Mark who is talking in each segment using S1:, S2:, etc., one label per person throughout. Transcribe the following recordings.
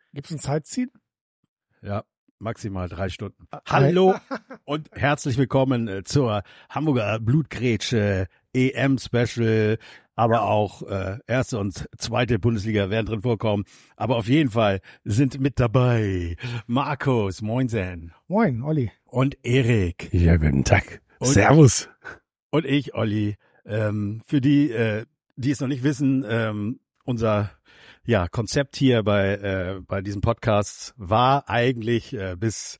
S1: Gibt's ein Zeitziel?
S2: Ja, maximal 3 Stunden. Hallo und herzlich willkommen zur Hamburger Blutgrätsche EM-Special, aber auch erste und zweite Bundesliga werden drin vorkommen. Aber auf jeden Fall sind mit dabei Markus, moinsen.
S1: Moin, Olli.
S2: Und Erik.
S3: Ja, guten Tag. Servus.
S2: Und ich, Olli. Für die es noch nicht wissen, unser Konzept hier bei diesem Podcast war eigentlich bis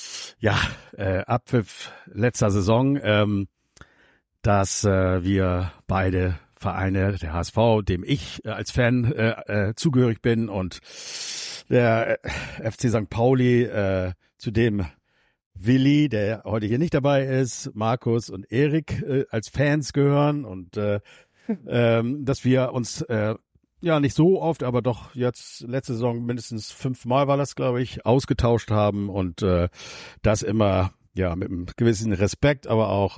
S2: Abpfiff letzter Saison, dass wir beide Vereine, der HSV, dem ich als Fan zugehörig bin, und der FC St. Pauli, zu dem Willi, der heute hier nicht dabei ist, Markus und Erik als Fans gehören, und dass wir uns nicht so oft, aber doch jetzt letzte Saison mindestens 5-mal war das, glaube ich, ausgetauscht haben, und das immer mit einem gewissen Respekt, aber auch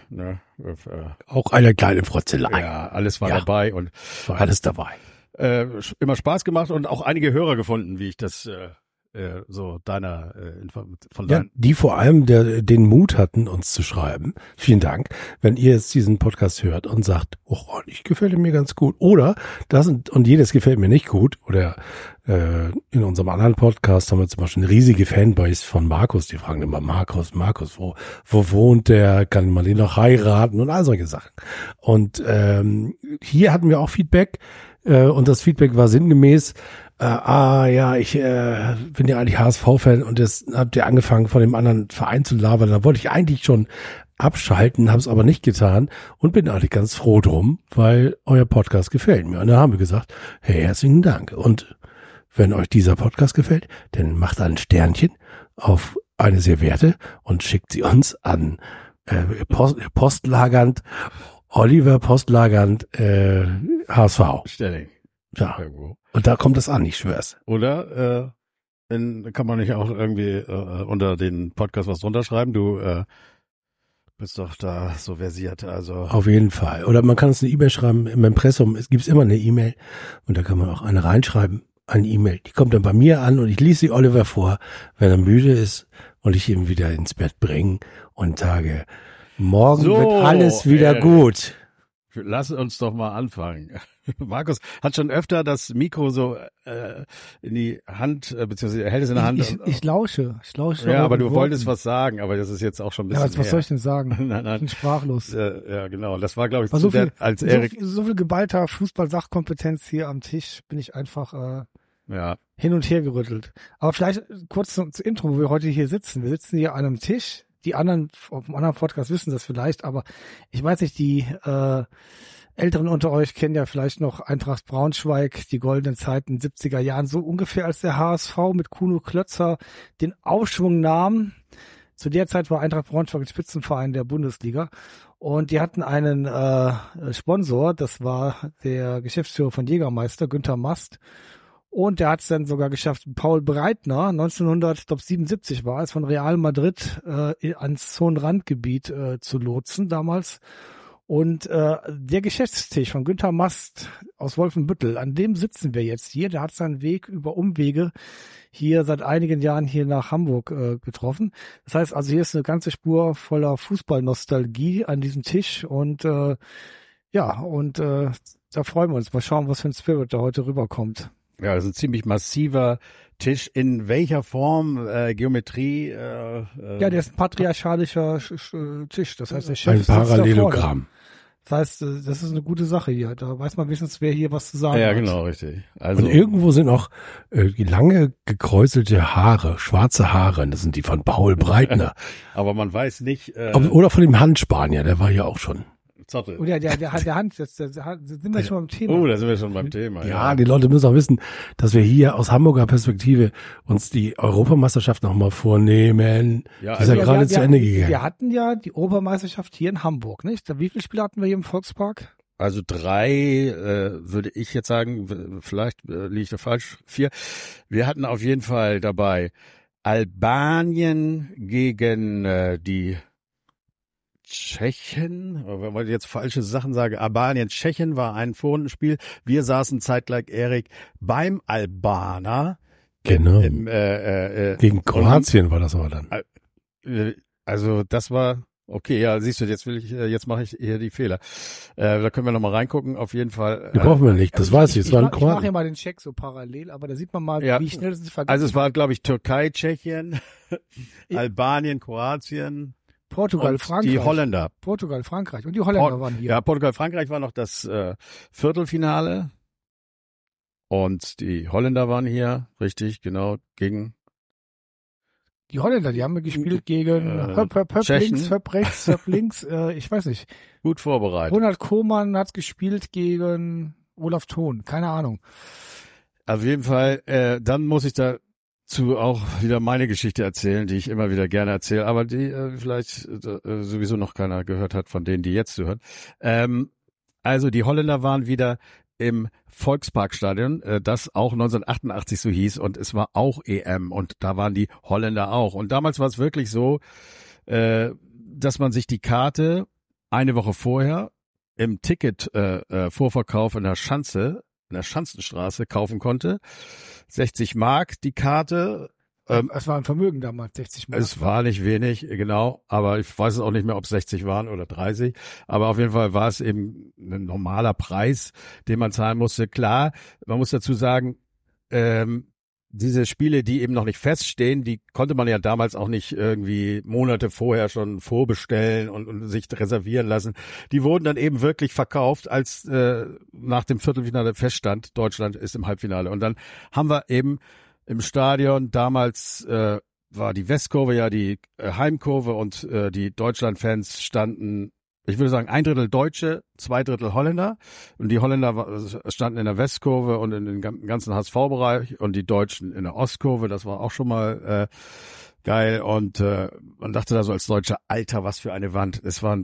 S3: auch eine kleine Frotzelei.
S2: Ja, alles war dabei und
S3: war alles dabei.
S2: Immer Spaß gemacht und auch einige Hörer gefunden, wie ich das von deinen.
S3: Die vor allem den Mut hatten, uns zu schreiben. Vielen Dank. Wenn ihr jetzt diesen Podcast hört und sagt, oh, ich gefällt mir ganz gut, oder das und jedes gefällt mir nicht gut, oder in unserem anderen Podcast haben wir zum Beispiel eine riesige Fanbase von Markus, die fragen immer, Markus, wo wohnt der, kann man den noch heiraten und all solche Sachen. Und hier hatten wir auch Feedback, und das Feedback war sinngemäß, ich bin ja eigentlich HSV-Fan, und jetzt habt ihr angefangen, von dem anderen Verein zu labern. Da wollte ich eigentlich schon abschalten, habe es aber nicht getan und bin eigentlich ganz froh drum, weil euer Podcast gefällt mir. Und da haben wir gesagt, hey, herzlichen Dank. Und wenn euch dieser Podcast gefällt, dann macht ein Sternchen auf eine Serviette und schickt sie uns an postlagernd, Oliver postlagernd HSV.
S2: Stelling.
S3: Ja. Irgendwo. Und da kommt es an, ich schwör's.
S2: Oder dann kann man nicht auch irgendwie unter den Podcast was drunter schreiben? Du bist doch da so versiert, also.
S3: Auf jeden Fall. Oder man kann uns eine E-Mail schreiben im Impressum. Es gibt immer eine E-Mail, und da kann man auch eine reinschreiben, eine E-Mail. Die kommt dann bei mir an, und ich lese sie Oliver vor, wenn er müde ist, und ich ihn wieder ins Bett bringe und sage, morgen wird alles wieder gut.
S2: Lass uns doch mal anfangen. Markus hat schon öfter das Mikro so in die Hand, beziehungsweise er hält es in der Hand.
S1: Ich lausche.
S2: Ja, aber du wolltest was sagen, aber das ist jetzt auch schon ein bisschen
S1: Ja, was soll ich denn sagen?
S2: Nein.
S1: Ich bin sprachlos.
S2: Ja, genau. Das war, glaube ich,
S1: als Erik. So viel geballter Fußball-Sachkompetenz hier am Tisch, bin ich einfach hin und her gerüttelt. Aber vielleicht kurz zum Intro, wo wir heute hier sitzen. Wir sitzen hier an einem Tisch. Die anderen auf dem anderen Podcast wissen das vielleicht, aber ich weiß nicht, die Älteren unter euch kennen ja vielleicht noch Eintracht Braunschweig, die goldenen Zeiten 70er Jahren, so ungefähr als der HSV mit Kuno Klötzer den Aufschwung nahm. Zu der Zeit war Eintracht Braunschweig ein Spitzenverein der Bundesliga, und die hatten einen Sponsor, das war der Geschäftsführer von Jägermeister, Günther Mast. Und der hat es dann sogar geschafft, Paul Breitner, 1977 war es, von Real Madrid ans Zonenrandgebiet zu lotsen damals. Und der Geschäftstisch von Günther Mast aus Wolfenbüttel, an dem sitzen wir jetzt hier. Der hat seinen Weg über Umwege hier seit einigen Jahren hier nach Hamburg getroffen. Das heißt also, hier ist eine ganze Spur voller Fußballnostalgie an diesem Tisch. Und da freuen wir uns. Mal schauen, was für ein Spirit da heute rüberkommt.
S2: Ja, das ist ein ziemlich massiver Tisch. In welcher Form? Geometrie?
S1: Der ist ein patriarchalischer Tisch. Das heißt, der Chef
S3: ein Parallelogramm.
S1: Das heißt, das ist eine gute Sache hier. Da weiß man wenigstens, wer hier was zu sagen hat.
S2: Ja, genau, richtig. Also,
S3: und irgendwo sind auch lange gekräuselte Haare, schwarze Haare. Das sind die von Paul Breitner.
S2: Aber man weiß nicht.
S3: Oder von dem Handspanier, der war ja auch schon.
S1: Zottel. Und der Hand, sind wir schon beim Thema.
S2: Oh, da sind wir schon beim Thema.
S3: Ja, die Leute müssen auch wissen, dass wir hier aus Hamburger Perspektive uns die Europameisterschaft nochmal vornehmen.
S2: Ja,
S3: die ist ja gerade zu Ende gegangen.
S1: Wir hatten ja die Europameisterschaft hier in Hamburg, nicht? Wie viele Spiele hatten wir hier im Volkspark?
S2: Also 3, würde ich jetzt sagen, vielleicht liege ich da falsch, 4. Wir hatten auf jeden Fall dabei Albanien gegen die Tschechen, wenn ich jetzt falsche Sachen sage, Albanien, Tschechien war ein Vorrundenspiel. Wir saßen zeitgleich, Erik, beim Albaner
S3: Genau. Gegen Kroatien war das aber dann.
S2: Also das war, okay, ja, siehst du, jetzt mache ich hier die Fehler. Da können wir nochmal reingucken, auf jeden Fall.
S3: Die brauchen wir nicht, das weiß ich. Es war ein Kroatien.
S1: Ich mache hier mal den Check so parallel, aber da sieht man mal, wie schnell es sich vergessen.
S2: Also es war, glaube ich, Türkei, Tschechien, Albanien, Kroatien,
S1: Portugal, Frankreich.
S2: Die Holländer.
S1: Portugal, Frankreich. Und die Holländer waren hier.
S2: Ja, Portugal, Frankreich war noch das Viertelfinale. Und die Holländer waren hier, richtig, genau, gegen...
S1: Die Holländer, die haben gespielt gegen Höpp links, Höpp rechts, Höpp links, ich weiß nicht.
S2: Gut vorbereitet.
S1: Ronald Koeman hat gespielt gegen Olaf Thon, keine Ahnung.
S2: Auf jeden Fall, dann muss ich dazu auch wieder meine Geschichte erzählen, die ich immer wieder gerne erzähle, aber die vielleicht sowieso noch keiner gehört hat von denen, die jetzt zuhören. Also die Holländer waren wieder im Volksparkstadion, das auch 1988 so hieß, und es war auch EM und da waren die Holländer auch. Und damals war es wirklich so, dass man sich die Karte eine Woche vorher im Ticket-Vorverkauf in der Schanzenstraße kaufen konnte. 60 Mark die Karte.
S1: Es war ein Vermögen damals, 60 Mark.
S2: Es war nicht wenig, genau, aber ich weiß es auch nicht mehr, ob es 60 waren oder 30. Aber auf jeden Fall war es eben ein normaler Preis, den man zahlen musste. Klar, man muss dazu sagen, diese Spiele, die eben noch nicht feststehen, die konnte man ja damals auch nicht irgendwie Monate vorher schon vorbestellen und sich reservieren lassen. Die wurden dann eben wirklich verkauft, als nach dem Viertelfinale feststand, Deutschland ist im Halbfinale. Und dann haben wir eben im Stadion, damals war die Westkurve ja die Heimkurve und die Deutschlandfans standen, ich würde sagen, 1/3 Deutsche, 2/3 Holländer, und die Holländer standen in der Westkurve und in den ganzen HSV-Bereich und die Deutschen in der Ostkurve. Das war auch schon mal geil, und man dachte da so als Deutscher, Alter, was für eine Wand. Es war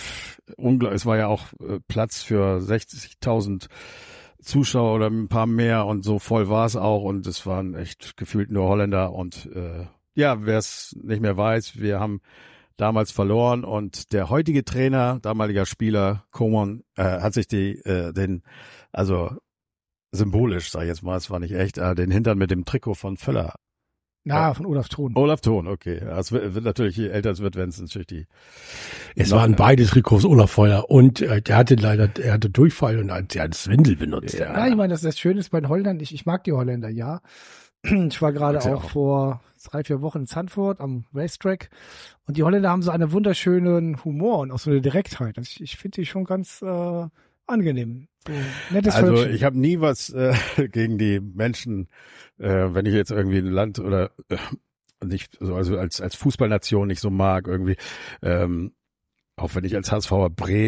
S2: ja auch Platz für 60.000 Zuschauer oder ein paar mehr, und so voll war es auch, und es waren echt gefühlt nur Holländer. Und wer es nicht mehr weiß, wir haben damals verloren, und der heutige Trainer, damaliger Spieler Koeman, hat sich also symbolisch, sag ich jetzt mal, es war nicht echt, den Hintern mit dem Trikot von Völler.
S1: Von Olaf Thon.
S2: Olaf Thon, okay. Ja, es wird natürlich, je älter es wird, wenn es natürlich
S3: Es waren beide Trikots Olaf Völler, und er hatte Durchfall und er hat Swindel benutzt.
S1: Ja, ich meine, das Schöne ist bei den Holländern, ich mag die Holländer, ja. Ich war gerade auch vor 3-4 Wochen in Zandvoort am Racetrack, und die Holländer haben so einen wunderschönen Humor und auch so eine Direktheit. Also ich finde die schon ganz angenehm. So, nettes
S2: also
S1: Völkchen.
S2: Ich habe nie was gegen die Menschen, wenn ich jetzt irgendwie ein Land oder nicht, also als Fußballnation nicht so mag irgendwie, auch wenn ich als HSVer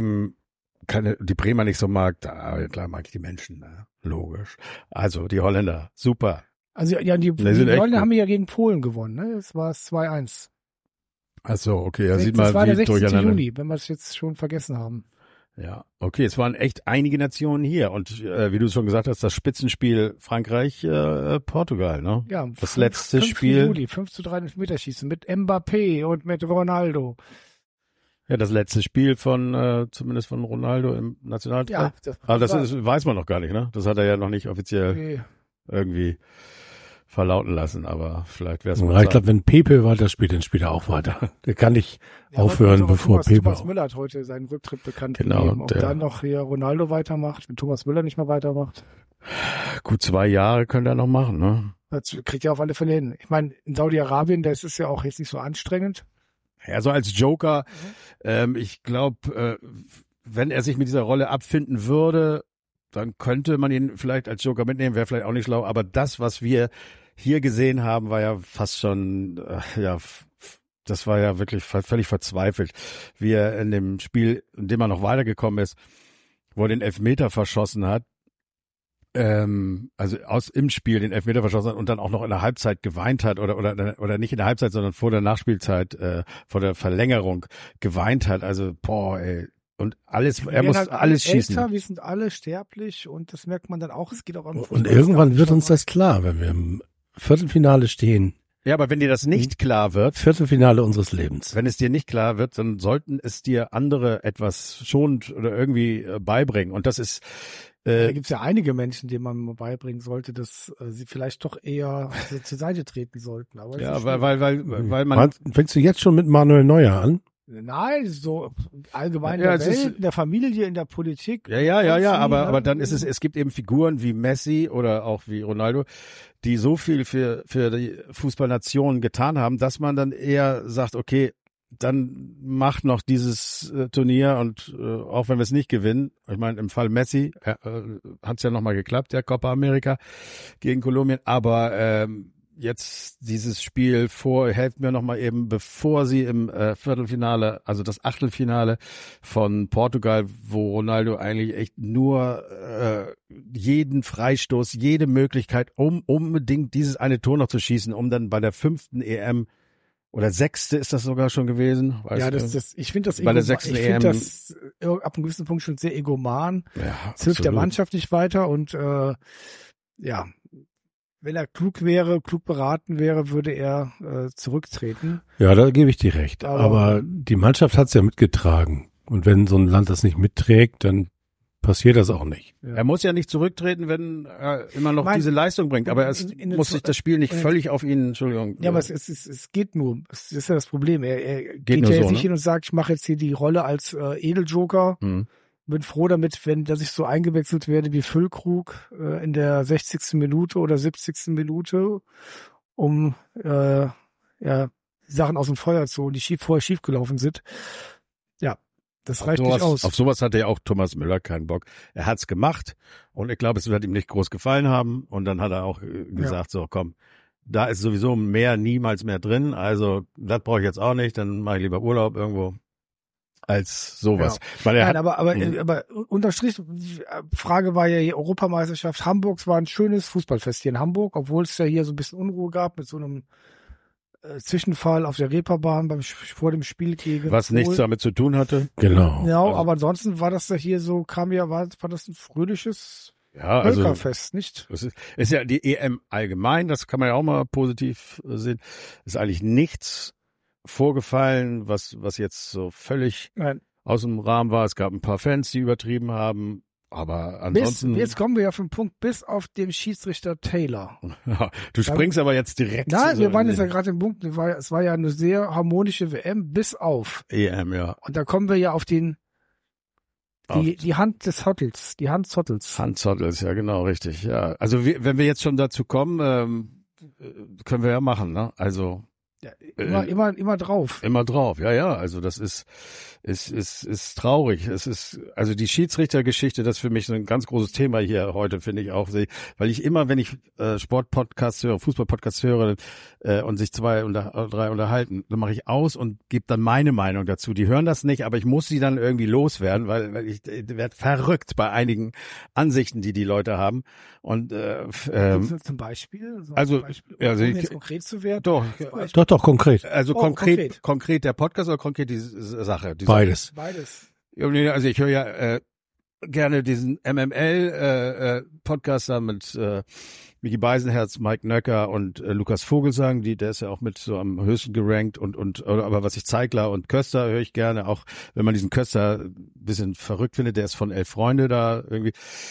S2: die Bremer nicht so mag, klar mag ich die Menschen, logisch. Also die Holländer, super.
S1: Also ja, die Holländer haben ja gegen Polen gewonnen, ne? Das war 2-1.
S2: Ach so, okay, ja, sieht
S1: man,
S2: man,
S1: das war der
S2: wie
S1: 16.
S2: durcheinander.
S1: Juni, wenn wir es jetzt schon vergessen haben.
S2: Ja, okay, es waren echt einige Nationen hier, und wie du schon gesagt hast, das Spitzenspiel Frankreich-Portugal, ne?
S1: Ja,
S2: das letzte
S1: 5.
S2: Spiel.
S1: Juli, 5:3 Meterschießen mit Mbappé und mit Ronaldo.
S2: Ja, das letzte Spiel zumindest von Ronaldo im Nationalteam. Ja, das weiß man noch gar nicht, ne? Das hat er ja noch nicht offiziell irgendwie verlauten lassen, aber vielleicht wäre es mal.
S3: Ich glaube, wenn Pepe weiterspielt, dann spielt er auch weiter. Der kann nicht aufhören, bevor Pepe.
S1: Thomas Müller hat heute seinen Rücktritt bekannt gegeben. Ob dann noch hier Ronaldo weitermacht, wenn Thomas Müller nicht mehr weitermacht.
S2: Gut 2 Jahre könnte er noch machen, ne?
S1: Das kriegt er auf alle Fälle hin. Ich meine, in Saudi-Arabien, da ist es ja auch jetzt nicht so anstrengend.
S2: Ja, so als Joker, ich glaube, wenn er sich mit dieser Rolle abfinden würde, dann könnte man ihn vielleicht als Joker mitnehmen, wäre vielleicht auch nicht schlau, aber das, was wir hier gesehen haben, war ja fast schon, das war ja wirklich völlig verzweifelt, wie er in dem Spiel, in dem er noch weitergekommen ist, wo er den Elfmeter verschossen hat, also im Spiel den Elfmeter verschossen hat und dann auch noch in der Halbzeit geweint hat oder nicht in der Halbzeit, sondern vor der Nachspielzeit, vor der Verlängerung geweint hat. Also, und er muss halt alles schießen.
S1: Wir sind alle sterblich, und das merkt man dann auch. Es geht auch an.
S3: Und irgendwann wird uns das klar, wenn wir im Viertelfinale stehen.
S2: Ja, aber wenn dir das nicht klar wird.
S3: Viertelfinale unseres Lebens.
S2: Wenn es dir nicht klar wird, dann sollten es dir andere etwas schonend oder irgendwie beibringen. Und das ist
S1: Da gibt es ja einige Menschen, denen man mal beibringen sollte, dass sie vielleicht doch eher zur Seite treten sollten. Aber
S2: ja, weil man...
S3: Fängst du jetzt schon mit Manuel Neuer an?
S1: Nein, so allgemein in der Welt, in der Familie, in der Politik.
S2: Ja, aber dann ist es gibt eben Figuren wie Messi oder auch wie Ronaldo, die so viel für die Fußballnation getan haben, dass man dann eher sagt, okay, dann macht noch dieses Turnier und auch wenn wir es nicht gewinnen, ich meine im Fall Messi hat es ja nochmal geklappt, der Copa America gegen Kolumbien, aber jetzt dieses Spiel helft mir nochmal eben, bevor sie im Viertelfinale, also das Achtelfinale von Portugal, wo Ronaldo eigentlich echt nur jeden Freistoß, jede Möglichkeit, um unbedingt dieses eine Tor noch zu schießen, um dann bei der 5. EM oder 6. ist das sogar schon gewesen.
S1: Ja, ich finde das
S2: bei der 6.
S1: ich finde das ab einem gewissen Punkt schon sehr egoman.
S2: Ja,
S1: es hilft der Mannschaft nicht weiter und ja, wenn er klug beraten wäre, würde er zurücktreten.
S3: Ja, da gebe ich dir recht. Aber die Mannschaft hat es ja mitgetragen. Und wenn so ein Land das nicht mitträgt, dann passiert das auch nicht.
S2: Ja. Er muss ja nicht zurücktreten, wenn er immer noch diese Leistung bringt. Aber es muss sich das Spiel nicht völlig auf ihn, Entschuldigung.
S1: Ja, aber es geht nur. Es ist ja das Problem. Er geht ja jetzt nicht hin und sagt, ich mache jetzt hier die Rolle als Edeljoker. Bin froh damit, dass ich so eingewechselt werde wie Füllkrug in der 60. Minute oder 70. Minute, um Sachen aus dem Feuer zu holen, die vorher schiefgelaufen sind. Ja, das reicht nicht aus.
S2: Auf sowas hatte ja auch Thomas Müller keinen Bock. Er hat's gemacht und ich glaube, es wird ihm nicht groß gefallen haben. Und dann hat er auch gesagt, so komm, da ist sowieso niemals mehr drin. Also das brauche ich jetzt auch nicht, dann mache ich lieber Urlaub irgendwo. Als sowas.
S1: Ja. Nein, aber unterstrich, Frage war ja hier Europameisterschaft Hamburg, war ein schönes Fußballfest hier in Hamburg, obwohl es ja hier so ein bisschen Unruhe gab mit so einem Zwischenfall auf der Reeperbahn vor dem Spiel gegen
S2: was nichts damit zu tun hatte.
S3: Genau.
S1: Ja, aber ansonsten war das ja hier so, war das ein fröhliches Völkerfest, nicht?
S2: Es ist ja die EM allgemein, das kann man ja auch mal positiv sehen. Ist eigentlich nichts vorgefallen, was jetzt so völlig aus dem Rahmen war. Es gab ein paar Fans, die übertrieben haben, aber ansonsten...
S1: Jetzt kommen wir ja auf den Punkt, bis auf den Schiedsrichter Taylor.
S2: Du springst aber jetzt direkt...
S1: Nein, wir waren jetzt ja gerade im Punkt, es war ja eine sehr harmonische WM, bis auf...
S2: EM, ja.
S1: Und da kommen wir ja auf die Hand des Zottels, die Hand Zottels.
S2: Hand Zottels, ja genau, richtig, ja. Also wenn wir jetzt schon dazu kommen, können wir ja machen, ne? Also...
S1: Ja, immer drauf.
S2: Immer drauf, ja. Also das ist traurig. Es ist, also die Schiedsrichtergeschichte, das ist für mich so ein ganz großes Thema hier heute, finde ich auch, weil ich immer, wenn ich Sportpodcasts höre, Fußballpodcasts höre und sich 2 oder 3 unterhalten, dann mache ich aus und gebe dann meine Meinung dazu. Die hören das nicht, aber ich muss sie dann irgendwie loswerden, weil ich werde verrückt bei einigen Ansichten, die Leute haben. Und
S1: zum Beispiel?
S2: Jetzt
S1: konkret zu werden?
S3: Doch, konkret.
S2: Also konkret der Podcast oder konkret die Sache?
S3: Beides.
S2: Also ich höre ja gerne diesen MML-Podcast da mit Micky Beisenherz, Mike Nöcker und Lukas Vogelsang, der ist ja auch mit so am höchsten gerankt aber was ich Zeigler und Köster höre ich gerne, auch wenn man diesen Köster ein bisschen verrückt findet, der ist von 11 Freunde da irgendwie.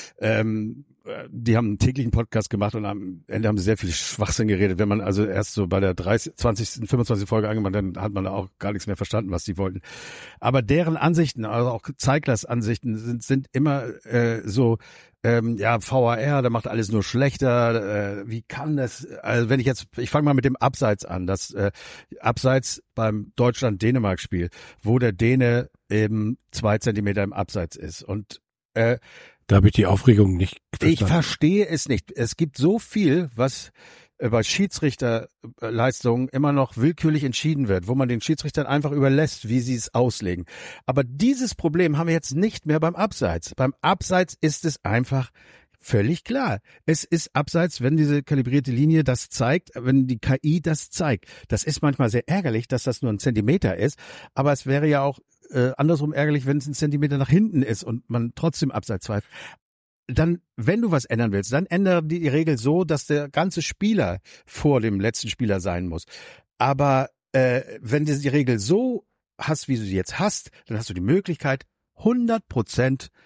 S2: Die haben einen täglichen Podcast gemacht und am Ende haben sie sehr viel Schwachsinn geredet. Wenn man also erst so bei der 25. Folge angemacht, dann hat man da auch gar nichts mehr verstanden, was die wollten. Aber deren Ansichten, also auch Zeiglers Ansichten sind immer so, VAR, da macht alles nur schlechter. Wie kann das? Also ich fange mal mit dem Abseits an. Das Abseits beim Deutschland-Dänemark-Spiel, wo der Däne eben 2 Zentimeter im Abseits ist. Und
S3: da habe ich die Aufregung nicht verstanden.
S2: Ich verstehe es nicht. Es gibt so viel, was bei Schiedsrichterleistungen immer noch willkürlich entschieden wird, wo man den Schiedsrichtern einfach überlässt, wie sie es auslegen. Aber dieses Problem haben wir jetzt nicht mehr beim Abseits. Beim Abseits ist es einfach völlig klar. Es ist Abseits, wenn diese kalibrierte Linie das zeigt, wenn die KI das zeigt. Das ist manchmal sehr ärgerlich, dass das nur 1 Zentimeter ist, aber es wäre ja auch andersrum ärgerlich, wenn es 1 Zentimeter nach hinten ist und man trotzdem Abseits pfeift. Dann, wenn du was ändern willst, dann ändere die Regel so, dass der ganze Spieler vor dem letzten Spieler sein muss. Aber wenn du die Regel so hast, wie du sie jetzt hast, dann hast du die Möglichkeit, 100%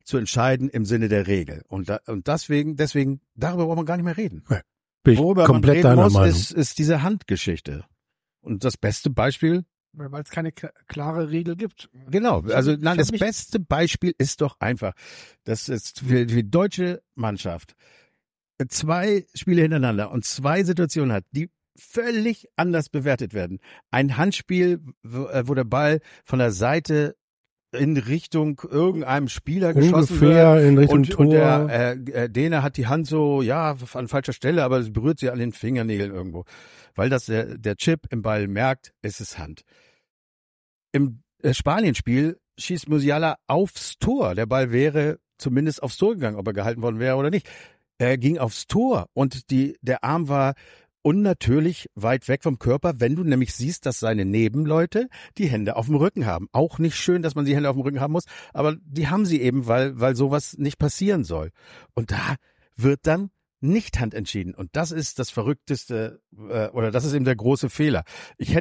S2: zu entscheiden im Sinne der Regel. Und deswegen, darüber braucht man gar nicht mehr reden.
S3: Ja, bin ich
S2: Worüber
S3: komplett
S2: man reden muss,
S3: Meinung.
S2: ist diese Handgeschichte. Und das beste Beispiel,
S1: weil es keine klare Regel gibt.
S2: genau, also das beste Beispiel ist doch einfach, dass es für die deutsche Mannschaft 2 Spiele hintereinander und 2 Situationen hat, die völlig anders bewertet werden. Ein Handspiel, wo der Ball von der Seite in Richtung irgendeinem Spieler geschossen
S3: ungefähr
S2: wird.
S3: In Richtung
S2: und
S3: Tor.
S2: der Däne hat die Hand so, ja, an falscher Stelle, aber es berührt sie an den Fingernägeln irgendwo. Weil das der Chip im Ball merkt, es ist Hand. Im Spanien-Spiel schießt Musiala aufs Tor. Der Ball wäre zumindest aufs Tor gegangen, ob er gehalten worden wäre oder nicht. Er ging aufs Tor und der Arm war unnatürlich weit weg vom Körper, wenn du nämlich siehst, dass seine Nebenleute die Hände auf dem Rücken haben. Auch nicht schön, dass man die Hände auf dem Rücken haben muss, aber die haben sie eben, weil sowas nicht passieren soll. Und da wird dann nicht Hand entschieden. Und das ist das Verrückteste, oder das ist eben der große Fehler. Ich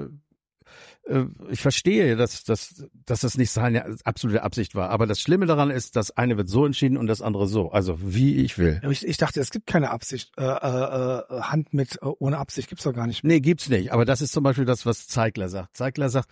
S2: verstehe, dass das nicht seine absolute Absicht war. Aber das Schlimme daran ist, das eine wird so entschieden und das andere so. Also wie ich will.
S1: Ich dachte, es gibt keine Absicht. Hand ohne Absicht gibt's doch gar nicht.
S2: Nee, gibt's nicht. Aber das ist zum Beispiel das, was Zeigler sagt. Zeigler sagt,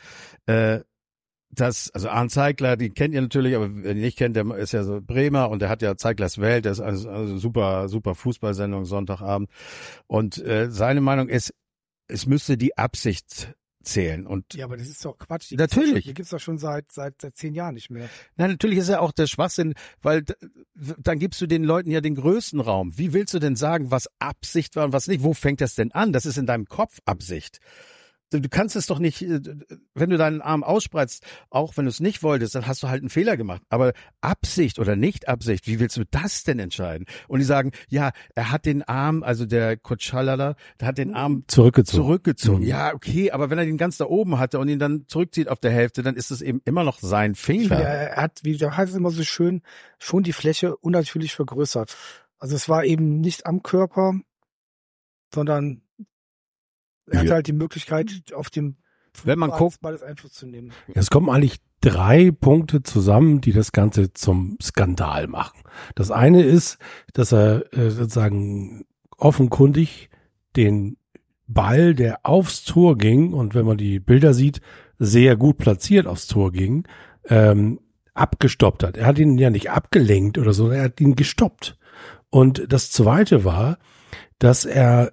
S2: also Arndt Zeigler, die kennt ihr natürlich, aber wer ihn nicht kennt, der ist ja so Bremer und der hat ja Zeiglers Welt, das ist also super Fußballsendung Sonntagabend. Und seine Meinung ist, es müsste die Absicht zählen. Und
S1: ja, aber das ist doch Quatsch.
S2: Natürlich.
S1: Die gibt's doch schon seit 10 Jahren nicht mehr.
S2: Nein, natürlich ist ja auch der Schwachsinn, weil dann gibst du den Leuten ja den größten Raum. Wie willst du denn sagen, was Absicht war und was nicht? Wo fängt das denn an? Das ist in deinem Kopf Absicht. Du kannst es doch nicht, wenn du deinen Arm ausspreizt, auch wenn du es nicht wolltest, dann hast du halt einen Fehler gemacht. Aber Absicht oder Nicht-Absicht, wie willst du das denn entscheiden? Und die sagen, ja, er hat den Arm, also der Kochalala, der hat den Arm zurückgezogen. Ja, okay, aber wenn er den ganz da oben hatte und ihn dann zurückzieht auf der Hälfte, dann ist es eben immer noch sein Fehler.
S1: Er hat, wie der heißt immer so schön, schon die Fläche unnatürlich vergrößert. Also es war eben nicht am Körper, sondern er hat halt die Möglichkeit, auf dem
S2: wenn man guckt,
S1: Balles Einfluss zu nehmen.
S3: Es kommen eigentlich 3 Punkte zusammen, die das Ganze zum Skandal machen. Das eine ist, dass er sozusagen offenkundig den Ball, der aufs Tor ging und wenn man die Bilder sieht, sehr gut platziert aufs Tor ging, abgestoppt hat. Er hat ihn ja nicht abgelenkt oder so, er hat ihn gestoppt. Und das Zweite war, dass er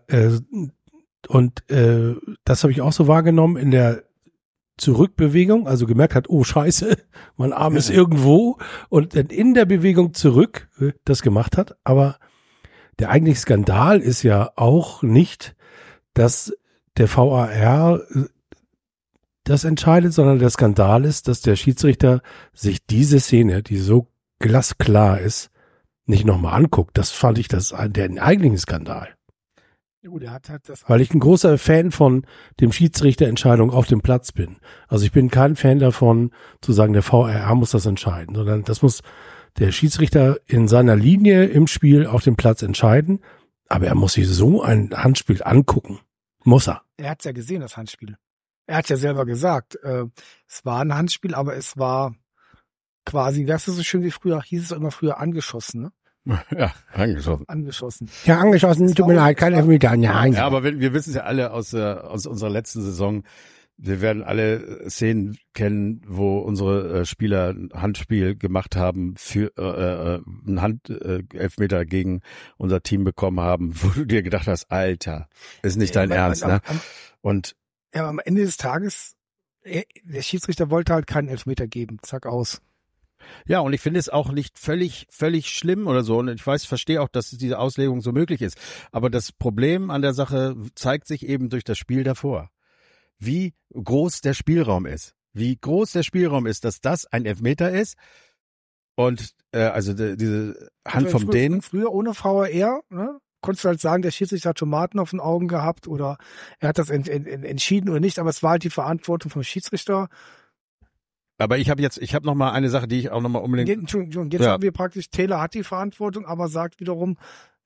S3: das habe ich auch so wahrgenommen in der Zurückbewegung, also gemerkt hat, oh Scheiße, mein Arm ist irgendwo und dann in der Bewegung zurück das gemacht hat. Aber der eigentliche Skandal ist ja auch nicht, dass der VAR das entscheidet, sondern der Skandal ist, dass der Schiedsrichter sich diese Szene, die so glasklar ist, nicht nochmal anguckt. Das fand ich den eigentlichen Skandal. Weil ich ein großer Fan von dem Schiedsrichterentscheidung auf dem Platz bin. Also ich bin kein Fan davon, zu sagen, der VAR muss das entscheiden, sondern das muss der Schiedsrichter in seiner Linie im Spiel auf dem Platz entscheiden. Aber er muss sich so ein Handspiel angucken. Muss er.
S1: Er hat es ja gesehen, das Handspiel. Er hat ja selber gesagt, es war ein Handspiel, aber es war quasi, das ist so schön wie früher, hieß es immer früher angeschossen, ne?
S2: Ja,
S1: angeschossen.
S3: Ja, angeschossen, tut mir leid, kein Elfmeter.
S2: Ja, aber wir wissen es ja alle aus unserer letzten Saison. Wir werden alle Szenen kennen, wo unsere Spieler ein Handspiel gemacht haben, für einen Elfmeter gegen unser Team bekommen haben, wo du dir gedacht hast, Alter, ist nicht dein Ernst, ne? Und
S1: ja, aber am Ende des Tages, der Schiedsrichter wollte halt keinen Elfmeter geben. Zack, aus.
S2: Ja, und ich finde es auch nicht völlig schlimm oder so. Und ich verstehe auch, dass diese Auslegung so möglich ist. Aber das Problem an der Sache zeigt sich eben durch das Spiel davor. Wie groß der Spielraum ist. Wie groß der Spielraum ist, dass das ein Elfmeter ist. Und also diese Hand vom Dänen.
S1: Früher ohne VAR, ne? Konntest du halt sagen, der Schiedsrichter hat Tomaten auf den Augen gehabt oder er hat das entschieden oder nicht. Aber es war halt die Verantwortung vom Schiedsrichter.
S2: Aber ich habe noch mal eine Sache, die ich auch noch mal unbedingt...
S1: Entschuldigung, jetzt haben wir praktisch, Taylor hat die Verantwortung, aber sagt wiederum,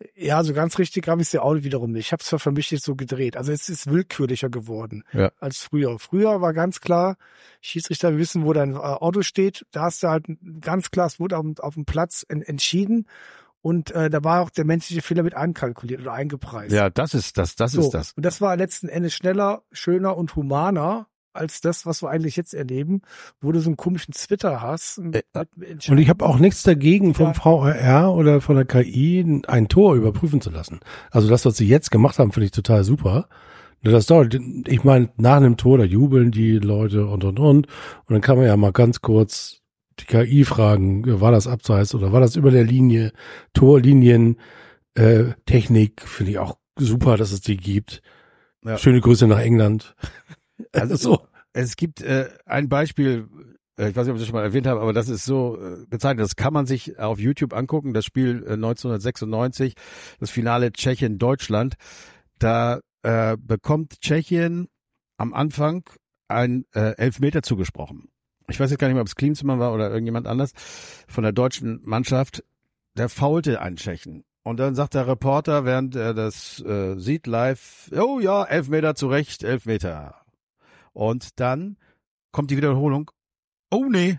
S1: Ja, so ganz richtig habe ich es ja auch wiederum nicht. Ich habe es zwar für mich jetzt so gedreht. Also es ist willkürlicher geworden als früher. Früher war ganz klar, Schiedsrichter wissen, wo dein Auto steht. Da hast du halt ganz klar, es wurde auf dem Platz entschieden. Und da war auch der menschliche Fehler mit einkalkuliert oder eingepreist.
S2: Ja, das ist das. Ist das.
S1: Und das war letzten Endes schneller, schöner und humaner als das, was wir eigentlich jetzt erleben, wo du so einen komischen Twitter hast.
S3: Und ich habe auch nichts dagegen, vom VAR oder von der KI ein Tor überprüfen zu lassen. Also das, was sie jetzt gemacht haben, finde ich total super. Das dauert, ich meine, nach einem Tor, da jubeln die Leute und. Und dann kann man ja mal ganz kurz die KI fragen, war das abseits oder war das über der Linie, Torlinien, Technik, finde ich auch super, dass es die gibt. Ja. Schöne Grüße nach England.
S2: Also so. Es gibt ein Beispiel, ich weiß nicht, ob ich das schon mal erwähnt habe, aber das ist so bezeichnet, das kann man sich auf YouTube angucken, das Spiel 1996, das Finale Tschechien-Deutschland. Da bekommt Tschechien am Anfang ein Elfmeter zugesprochen. Ich weiß jetzt gar nicht mehr, ob es Klinsmann war oder irgendjemand anders von der deutschen Mannschaft, der faulte einen Tschechen. Und dann sagt der Reporter, während er das sieht live, oh ja, Elfmeter zurecht, Elfmeter. Und dann kommt die Wiederholung. Oh nee,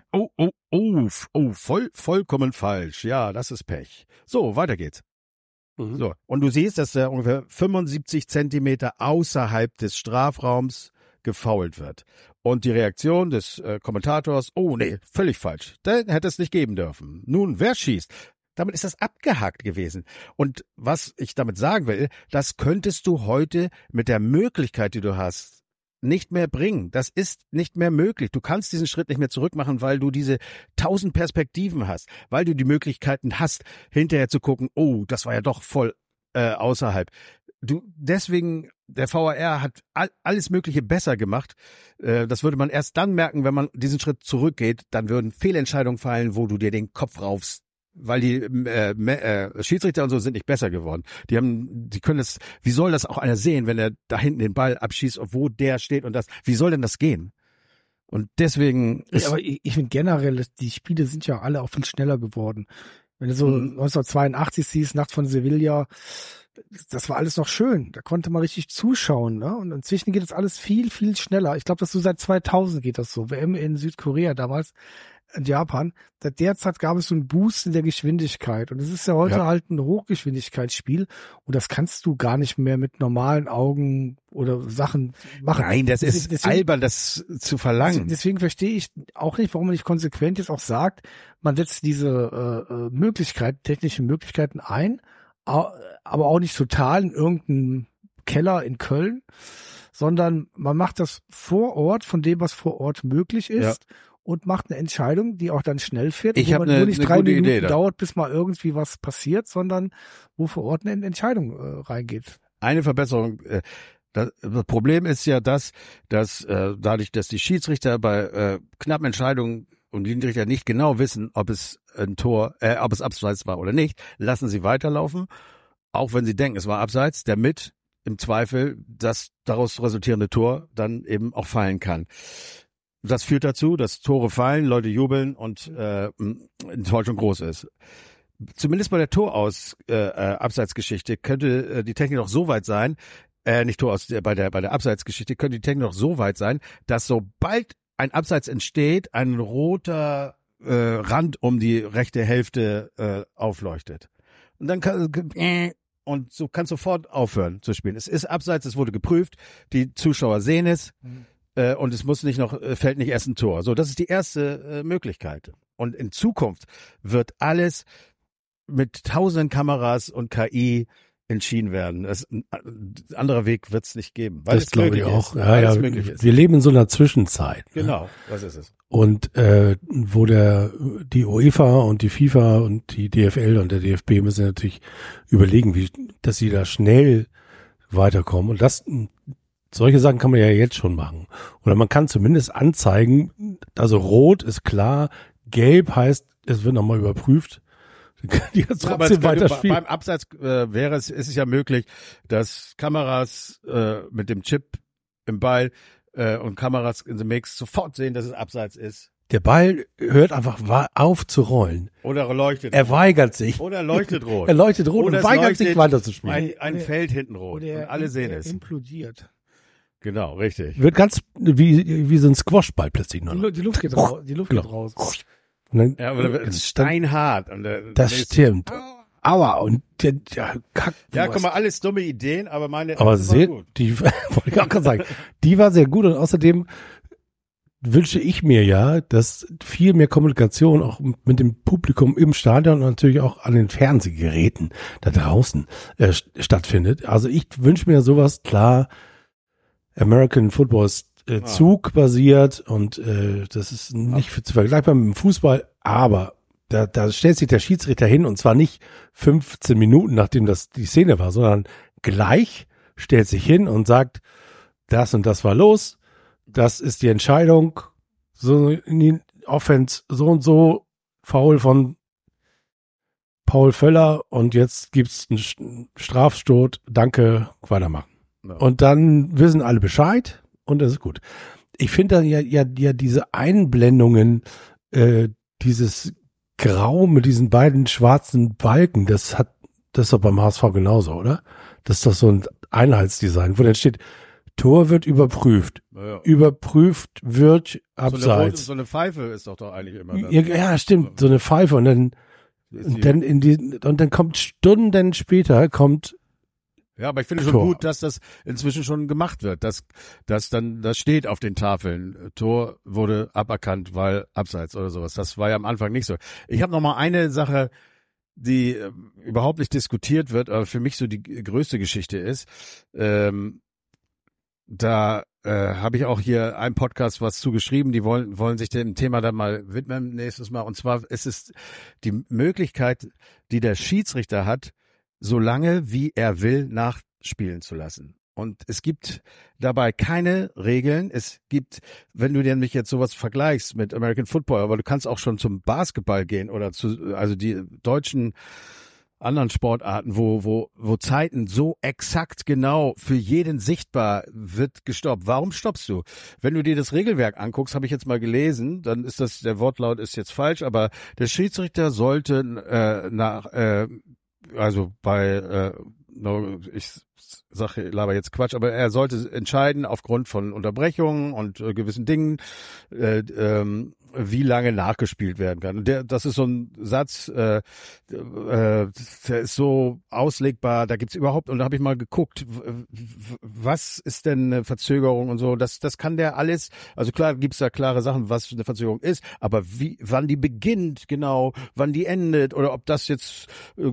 S2: vollkommen falsch. Ja, das ist Pech. So, weiter geht's. Mhm. So, und du siehst, dass er ungefähr 75 Zentimeter außerhalb des Strafraums gefoult wird. Und die Reaktion des Kommentators, oh nee, völlig falsch. Den hätte es nicht geben dürfen. Nun, wer schießt? Damit ist das abgehakt gewesen. Und was ich damit sagen will, das könntest du heute mit der Möglichkeit, die du hast, nicht mehr bringen. Das ist nicht mehr möglich. Du kannst diesen Schritt nicht mehr zurückmachen, weil du diese 1000 Perspektiven hast, weil du die Möglichkeiten hast, hinterher zu gucken, oh, das war ja doch voll außerhalb. Deswegen, der VAR hat alles Mögliche besser gemacht. Das würde man erst dann merken, wenn man diesen Schritt zurückgeht. Dann würden Fehlentscheidungen fallen, wo du dir den Kopf raufst. Weil die Schiedsrichter und so sind nicht besser geworden. Die können das, wie soll das auch einer sehen, wenn er da hinten den Ball abschießt, wo der steht und das, wie soll denn das gehen? Und deswegen ist...
S1: Ja, aber ich finde generell, die Spiele sind ja alle auch viel schneller geworden. Wenn du so 1982 siehst, Nacht von Sevilla, das war alles noch schön. Da konnte man richtig zuschauen, ne? Und inzwischen geht das alles viel, viel schneller. Ich glaube, das so seit 2000 geht das so. WM in Südkorea damals, in Japan. Derzeit gab es so einen Boost in der Geschwindigkeit. Und es ist ja heute halt ein Hochgeschwindigkeitsspiel. Und das kannst du gar nicht mehr mit normalen Augen oder Sachen machen.
S2: Nein, deswegen, albern, das zu verlangen.
S1: Deswegen verstehe ich auch nicht, warum man nicht konsequent jetzt auch sagt, man setzt diese technischen Möglichkeiten ein, aber auch nicht total in irgendeinem Keller in Köln, sondern man macht das vor Ort, von dem, was vor Ort möglich ist. Ja. Und macht eine Entscheidung, die auch dann schnell fährt, wo man nur nicht 3 Minuten dauert, bis mal irgendwie was passiert, sondern wo vor Ort eine Entscheidung reingeht.
S2: Eine Verbesserung. Das Problem ist ja dass dadurch, dass die Schiedsrichter bei knappen Entscheidungen und Linienrichter nicht genau wissen, ob es ob es abseits war oder nicht, lassen sie weiterlaufen, auch wenn sie denken, es war abseits, damit im Zweifel das daraus resultierende Tor dann eben auch fallen kann. Das führt dazu, dass Tore fallen, Leute jubeln und Enttäuschung groß ist. Zumindest bei der Abseitsgeschichte könnte die Technik noch so weit sein, bei der Abseitsgeschichte könnte die Technik noch so weit sein, dass sobald ein Abseits entsteht, ein roter Rand um die rechte Hälfte aufleuchtet. Und dann und so kann sofort aufhören zu spielen. Es ist Abseits, es wurde geprüft, die Zuschauer sehen es. Und es fällt nicht erst ein Tor. So, das ist die erste Möglichkeit. Und in Zukunft wird alles mit tausenden Kameras und KI entschieden werden. Ein anderer Weg wird es nicht geben. Weil
S3: das glaube ich auch. Ja, wir leben in so einer Zwischenzeit.
S2: Genau, das ist es.
S3: Und wo die UEFA und die FIFA und die DFL und der DFB müssen natürlich überlegen, dass sie da schnell weiterkommen. Und solche Sachen kann man ja jetzt schon machen. Oder man kann zumindest anzeigen, also rot ist klar, gelb heißt, es wird nochmal überprüft. Die jetzt trotzdem weiterspielen.
S2: Beim Abseits ist es ja möglich, dass Kameras mit dem Chip im Ball und Kameras in the Mix sofort sehen, dass es Abseits ist.
S3: Der Ball hört einfach auf zu rollen.
S2: Oder leuchtet.
S3: Er weigert sich.
S2: Oder leuchtet rot.
S3: Er leuchtet rot
S2: oder
S3: und weigert sich weiter zu spielen.
S2: Ein Feld hinten rot. Und alle sehen es.
S1: Implodiert.
S2: Genau, richtig.
S3: Wird ganz wie so ein Squashball plötzlich nur.
S1: Die Luft geht raus. Die Luft geht raus.
S3: Und dann,
S2: Ja, aber wird steinhart. Und
S3: das stimmt. Aua, und der Kack.
S2: Ja, guck mal, alles dumme Ideen, aber meine.
S3: Aber sehr, gut. Die wollte ich auch gerade sagen, die war sehr gut und außerdem wünsche ich mir ja, dass viel mehr Kommunikation auch mit dem Publikum im Stadion und natürlich auch an den Fernsehgeräten da draußen stattfindet. Also ich wünsche mir sowas, klar, American Football ist zugbasiert und das ist nicht zu vergleichbar mit dem Fußball, aber da stellt sich der Schiedsrichter hin und zwar nicht 15 Minuten, nachdem das die Szene war, sondern gleich stellt sich hin und sagt, das und das war los, das ist die Entscheidung, so in die Offense, so und so, Foul von Paul Völler und jetzt gibt's einen Strafstoß, danke, weitermachen. Ja. Und dann wissen alle Bescheid und das ist gut. Ich finde dann ja diese Einblendungen, dieses Grau mit diesen beiden schwarzen Balken, das ist doch beim HSV genauso, oder? Das ist doch so ein Einheitsdesign, wo dann steht, Tor wird überprüft. Ja. Überprüft wird abseits.
S2: So eine Pfeife ist doch eigentlich immer.
S3: Ja, stimmt, so eine Pfeife und dann kommt Stunden später
S2: ja, aber ich finde schon gut, dass das inzwischen schon gemacht wird, dass dann das steht auf den Tafeln. Tor wurde aberkannt, weil abseits oder sowas. Das war ja am Anfang nicht so. Ich habe noch mal eine Sache, die überhaupt nicht diskutiert wird, aber für mich so die größte Geschichte ist. Da habe ich auch hier einen Podcast was zugeschrieben, die wollen sich dem Thema dann mal widmen nächstes Mal. Und zwar ist es die Möglichkeit, die der Schiedsrichter hat, so lange wie er will nachspielen zu lassen. Und es gibt dabei keine Regeln. Es gibt, wenn du dir nämlich jetzt sowas vergleichst mit American Football, aber du kannst auch schon zum Basketball gehen oder also die deutschen anderen Sportarten, wo Zeiten so exakt genau für jeden sichtbar wird gestoppt. Warum stoppst du? Wenn du dir das Regelwerk anguckst, habe ich jetzt mal gelesen, dann ist das, der Wortlaut ist jetzt falsch, aber der Schiedsrichter sollte ich laber jetzt Quatsch, aber er sollte entscheiden aufgrund von Unterbrechungen und gewissen Dingen, wie lange nachgespielt werden kann. Und das ist so ein Satz, der ist so auslegbar, da gibt's überhaupt, und da habe ich mal geguckt, was ist denn eine Verzögerung und so, das kann der alles, also klar gibt's da klare Sachen, was eine Verzögerung ist, aber wann die beginnt, genau, wann die endet oder ob das jetzt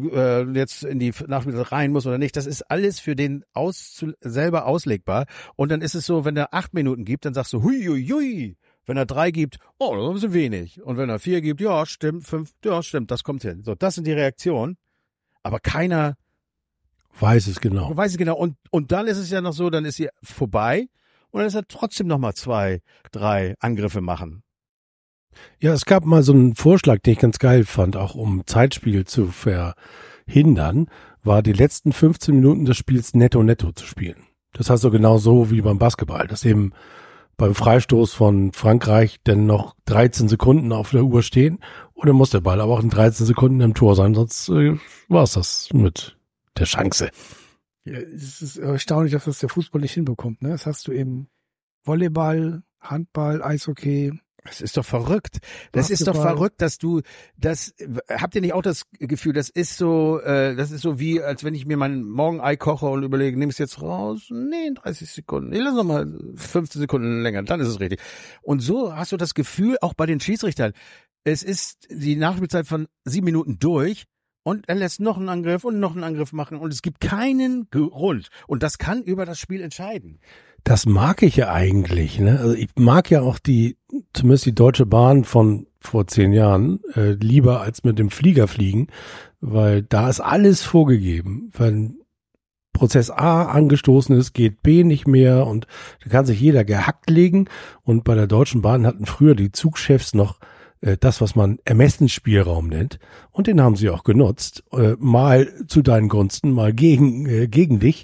S2: in die Nachspielzeit rein muss oder nicht, das ist alles für den selber auslegbar. Und dann ist es so, wenn er 8 Minuten gibt, dann sagst du, hui. Wenn er 3 gibt, das ist wenig. Und wenn er 4 gibt, ja, stimmt, 5, ja, stimmt, das kommt hin. So, das sind die Reaktionen. Aber keiner
S3: weiß es genau.
S2: Und dann ist es ja noch so, dann ist sie vorbei und dann ist er trotzdem nochmal 2, 3 Angriffe machen.
S3: Ja, es gab mal so einen Vorschlag, den ich ganz geil fand, auch um Zeitspiel zu verhindern, war die letzten 15 Minuten des Spiels netto zu spielen. Das heißt so genau so wie beim Basketball, dass eben beim Freistoß von Frankreich dann noch 13 Sekunden auf der Uhr stehen und dann muss der Ball aber auch in 13 Sekunden im Tor sein, sonst war es das mit der Chance.
S1: Ja, es ist erstaunlich, dass das der Fußball nicht hinbekommt. Ne? Das hast du eben Volleyball, Handball, Eishockey.
S2: Das ist doch verrückt. Das ist doch verrückt, habt ihr nicht auch das Gefühl, das ist so wie, als wenn ich mir mein Morgenei koche und überlege, nehme ich es jetzt raus? Nee, 30 Sekunden. Ich lass noch mal 15 Sekunden länger, dann ist es richtig. Und so hast du das Gefühl, auch bei den Schiedsrichtern, es ist die Nachspielzeit von 7 Minuten durch und er lässt noch einen Angriff und noch einen Angriff machen und es gibt keinen Grund. Und das kann über das Spiel entscheiden.
S3: Das mag ich ja eigentlich, ne? Also ich mag ja auch zumindest die Deutsche Bahn von vor 10 Jahren lieber als mit dem Flieger fliegen, weil da ist alles vorgegeben. Wenn Prozess A angestoßen ist, geht B nicht mehr und da kann sich jeder gehackt legen. Und bei der Deutschen Bahn hatten früher die Zugchefs noch das, was man Ermessensspielraum nennt. Und den haben sie auch genutzt. Mal zu deinen Gunsten, mal gegen dich.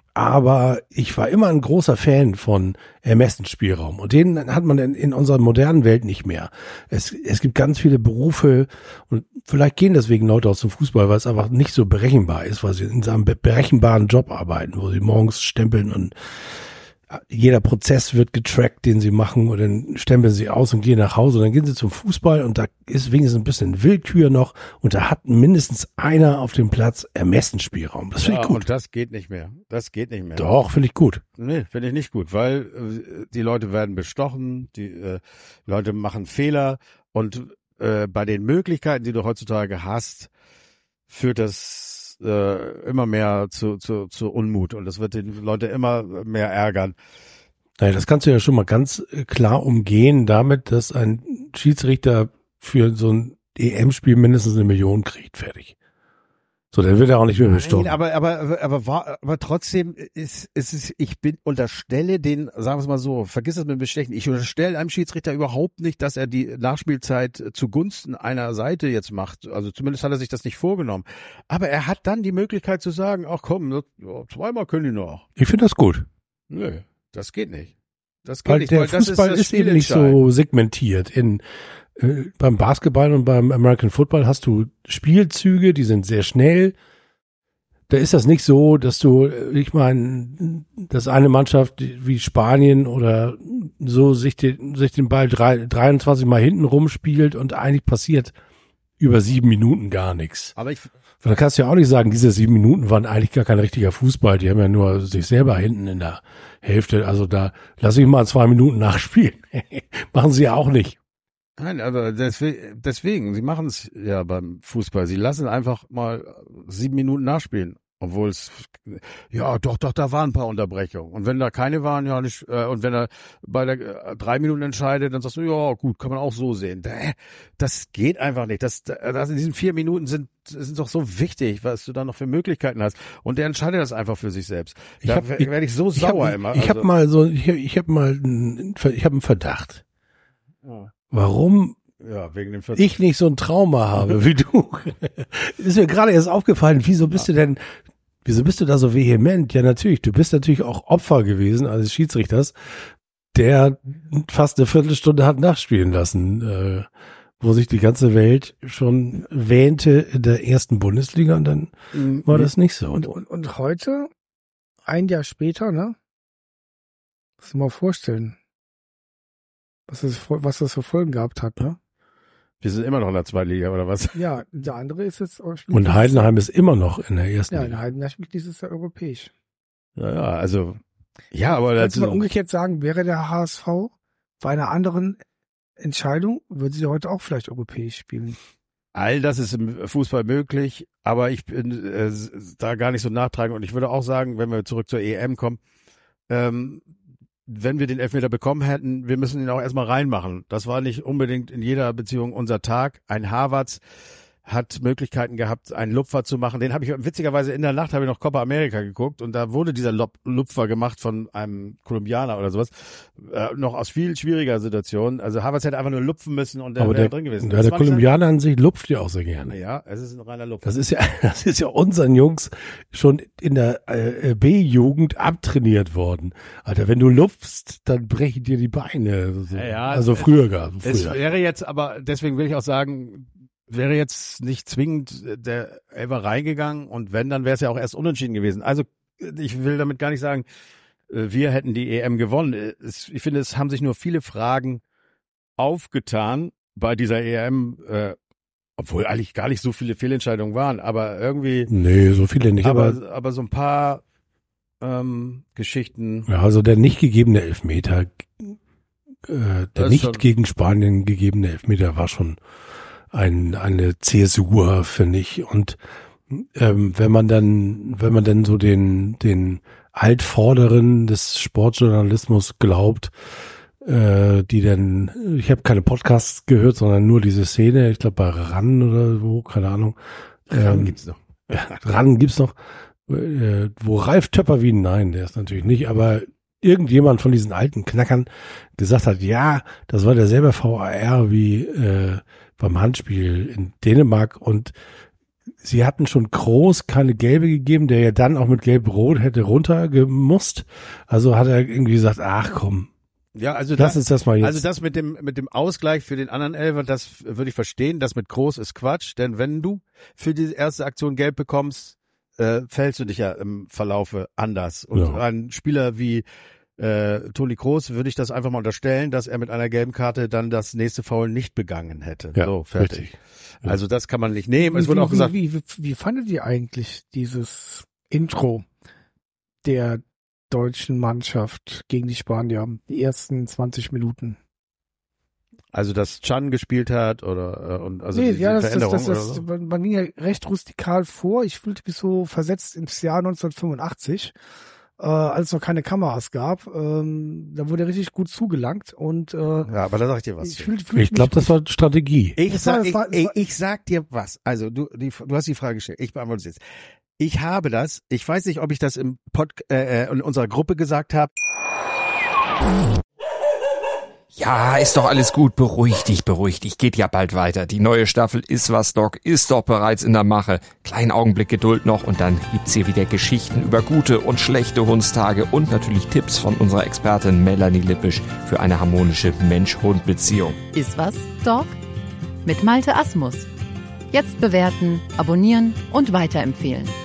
S3: Aber ich war immer ein großer Fan von Ermessensspielraum. Und den hat man in unserer modernen Welt nicht mehr. Es gibt ganz viele Berufe und vielleicht gehen deswegen Leute aus dem Fußball, weil es einfach nicht so berechenbar ist, weil sie in einem berechenbaren Job arbeiten, wo sie morgens stempeln und jeder Prozess wird getrackt, den sie machen, und dann stempeln sie aus und gehen nach Hause und dann gehen sie zum Fußball und da ist wenigstens ein bisschen Willkür noch und da hat mindestens einer auf dem Platz Ermessensspielraum. Das finde ich gut.
S2: Und das geht nicht mehr.
S3: Doch, finde ich gut.
S2: Nee, finde ich nicht gut, weil die Leute werden bestochen, die Leute machen Fehler und bei den Möglichkeiten, die du heutzutage hast, führt das immer mehr zu Unmut und das wird die Leute immer mehr ärgern.
S3: Naja, das kannst du ja schon mal ganz klar umgehen damit, dass ein Schiedsrichter für so ein EM-Spiel mindestens 1 Million kriegt, fertig. So, dann wird er auch nicht mehr bestochen.
S2: Nein, aber trotzdem unterstelle den, sagen wir es mal so, vergiss es mit dem Bestechen, ich unterstelle einem Schiedsrichter überhaupt nicht, dass er die Nachspielzeit zugunsten einer Seite jetzt macht. Also zumindest hat er sich das nicht vorgenommen. Aber er hat dann die Möglichkeit zu sagen, ach komm, zweimal können die noch.
S3: Ich finde das gut.
S2: Nö, das geht nicht.
S3: Weil der Fußball ist eben nicht so segmentiert. Beim Basketball und beim American Football hast du Spielzüge, die sind sehr schnell. Da ist das nicht so, dass dass eine Mannschaft wie Spanien oder so sich den Ball 23 Mal hinten rumspielt und eigentlich passiert über 7 Minuten gar nichts.
S2: Aber
S3: da kannst du ja auch nicht sagen, diese 7 Minuten waren eigentlich gar kein richtiger Fußball. Die haben ja nur sich selber hinten in der Hälfte. Also da lass ich mal 2 Minuten nachspielen. Machen sie ja auch nicht.
S2: Nein, aber deswegen, sie machen es ja beim Fußball. Sie lassen einfach mal 7 Minuten nachspielen. Obwohl ja, doch, da waren ein paar Unterbrechungen. Und wenn da keine waren, ja nicht, und wenn er bei der 3 Minuten entscheidet, dann sagst du, ja, gut, kann man auch so sehen. Das geht einfach nicht. Das in diesen 4 Minuten sind doch so wichtig, was du da noch für Möglichkeiten hast. Und der entscheidet das einfach für sich selbst. Da werde ich so sauer immer.
S3: Ich habe einen Verdacht.
S2: Ja.
S3: Warum
S2: wegen dem
S3: ich nicht so ein Trauma habe wie du? Ist mir gerade erst aufgefallen, wieso bist du da so vehement? Ja, natürlich, du bist natürlich auch Opfer gewesen als Schiedsrichters, der fast eine Viertelstunde hat nachspielen lassen, wo sich die ganze Welt schon wähnte in der ersten Bundesliga und dann war das nicht so.
S1: Und heute, ein Jahr später, ne? Musst du mal vorstellen, was das für Folgen gehabt hat, ne?
S2: Wir sind immer noch in der Zweitliga, oder was?
S1: Ja, der andere ist jetzt...
S3: Und Heidenheim ist immer noch in der ersten Liga.
S1: Ja, Heidenheim spielt dieses Jahr europäisch.
S2: Ja, also... Ja, aber...
S1: Kannst du mal umgekehrt sagen, wäre der HSV bei einer anderen Entscheidung, würde sie heute auch vielleicht europäisch spielen?
S2: All das ist im Fußball möglich, aber ich bin da gar nicht so nachtragend. Und ich würde auch sagen, wenn wir zurück zur EM kommen, wenn wir den Elfmeter bekommen hätten, wir müssen ihn auch erstmal reinmachen. Das war nicht unbedingt in jeder Beziehung unser Tag. Ein Havertz hat Möglichkeiten gehabt, einen Lupfer zu machen. Den habe ich witzigerweise in der Nacht habe ich noch Copa America geguckt und da wurde dieser Lupfer gemacht von einem Kolumbianer oder sowas, noch aus viel schwieriger Situation. Also Havertz hätte einfach nur lupfen müssen und der wäre drin gewesen.
S3: Der Kolumbianer an sich lupft ja auch sehr gerne.
S2: Ja, es ist ein reiner Lupfer.
S3: Das ist ja unseren Jungs schon in der B-Jugend abtrainiert worden. Alter, wenn du lupfst, dann brechen dir die Beine.
S2: Ja,
S3: also früher gar.
S2: Es wäre jetzt aber, deswegen will ich auch sagen, wäre jetzt nicht zwingend der Elfer reingegangen und wenn, dann wäre es ja auch erst unentschieden gewesen. Also ich will damit gar nicht sagen, wir hätten die EM gewonnen. Ich finde, es haben sich nur viele Fragen aufgetan bei dieser EM, obwohl eigentlich gar nicht so viele Fehlentscheidungen waren, aber irgendwie...
S3: Nee, so viele nicht.
S2: Aber so ein paar Geschichten...
S3: Ja, also der nicht gegebene Elfmeter, der nicht gegen Spanien gegebene Elfmeter war schon eine Zäsur, finde ich. Und wenn man dann so den Altvorderen des Sportjournalismus glaubt, die dann, ich habe keine Podcasts gehört, sondern nur diese Szene, ich glaube bei RAN oder wo, keine Ahnung.
S2: RAN gibt's noch.
S3: RAN gibt's noch, wo Ralf Töpperwien, nein, der ist natürlich nicht, aber irgendjemand von diesen alten Knackern gesagt hat, ja, das war derselbe VAR wie beim Handspiel in Dänemark und sie hatten schon Groß keine gelbe gegeben, der ja dann auch mit gelb-rot hätte runtergemusst. Also hat er irgendwie gesagt, ach komm.
S2: Ja, also
S3: das ist das mal jetzt.
S2: Also das mit dem Ausgleich für den anderen Elfer, das würde ich verstehen. Das mit Groß ist Quatsch, denn wenn du für die erste Aktion gelb bekommst, fällst du dich ja im Verlaufe anders. Und ein Spieler wie Toni Kroos würde ich das einfach mal unterstellen, dass er mit einer gelben Karte dann das nächste Foul nicht begangen hätte.
S3: Ja,
S2: so, fertig.
S3: Richtig. Ja.
S2: Also das kann man nicht nehmen. Es wurde auch gesagt.
S1: Wie fandet ihr eigentlich dieses Intro der deutschen Mannschaft gegen die Spanier, die ersten 20 Minuten?
S2: Also dass Can gespielt hat oder und also
S1: nee,
S2: die Veränderung oder so?
S1: Man ging ja recht rustikal vor. Ich fühlte mich so versetzt ins Jahr 1985, als es noch keine Kameras gab. Da wurde richtig gut zugelangt und
S2: ja, aber da sag ich dir was.
S3: Ich glaube, das war Strategie.
S2: Ich sag dir was. Also du hast die Frage gestellt. Ich beantworte es jetzt. Ich habe das. Ich weiß nicht, ob ich das in unserer Gruppe gesagt habe.
S4: Ja, ist doch alles gut. Beruhig dich. Geht ja bald weiter. Die neue Staffel Iswas Dog ist doch bereits in der Mache. Kleinen Augenblick Geduld noch und dann gibt's hier wieder Geschichten über gute und schlechte Hundstage und natürlich Tipps von unserer Expertin Melanie Lippisch für eine harmonische Mensch-Hund-Beziehung.
S5: Iswas Dog? Mit Malte Asmus. Jetzt bewerten, abonnieren und weiterempfehlen.